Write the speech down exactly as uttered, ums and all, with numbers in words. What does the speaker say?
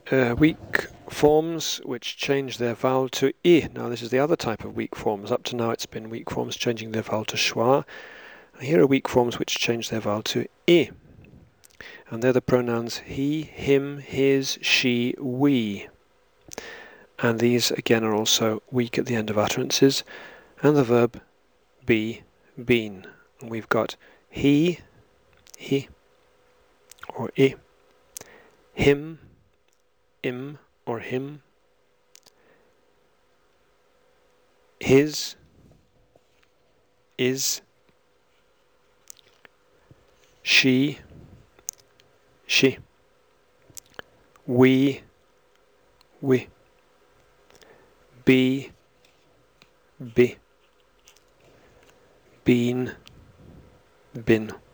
uh, weak forms which change their vowel to I. Now this is the other type of weak forms. Up to now it's been weak forms changing their vowel to schwa. Here are weak forms which change their vowel to I. And they're the pronouns he, him, his, she, we. And these again are also weak at the end of utterances. And the verb be, been. And we've got he, he, or I, him, im, or him, his, is, she, she, we, we, be, be, been, bin.